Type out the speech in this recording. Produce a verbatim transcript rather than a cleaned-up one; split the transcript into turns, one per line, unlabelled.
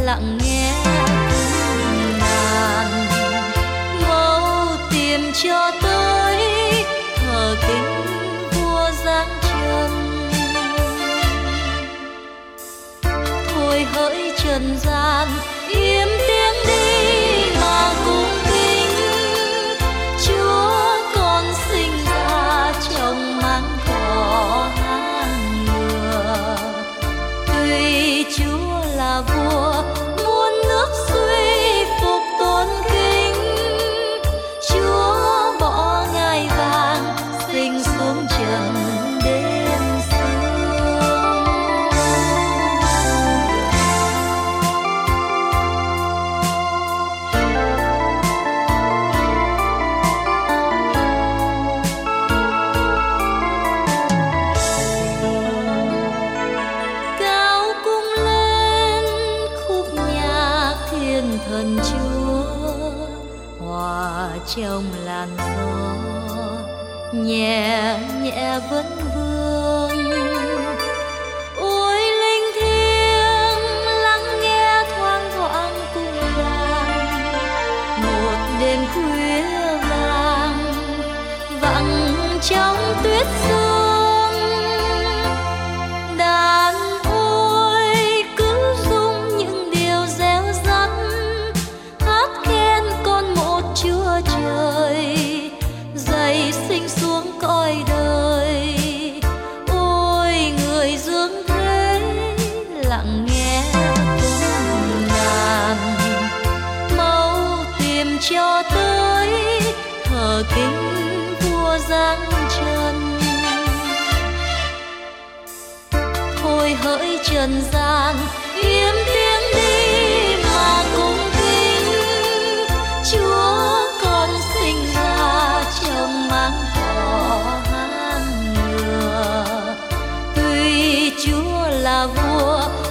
lặng nghe ngàn mẫu tìm cho tới thờ kính vua giáng trần. Thôi hỡi trần gian im tiếng đi mà cung kính Chúa con sinh ra trong máng cỏ hang ngừa. Tuy Chúa là vua muôn nước suy phục tôn kính, Chúa bỏ ngai vàng sinh xuống trần đêm sương. Cao cung lên khúc nhạc thiên thần Chúa, hòa trong làn gió nhẹ nhẹ vấn vương. Ôi linh thiêng lắng nghe thoang thoảng cung đàn, một đêm khuya vàng vặng trong tuyết sương. Đàn ôi cứ rung những điều réo rắt, hát khen con một Chúa trời dày sinh xuống cõi đời. Ôi người dương thế lặng nghe cung ngàn mau tìm cho tới thờ kính vua giáng trần. Thôi hỡi trần gian im tiếng đi mà cung kính Chúa con sinh ra trong máng cỏ hang ngừa. Tuy Chúa là vua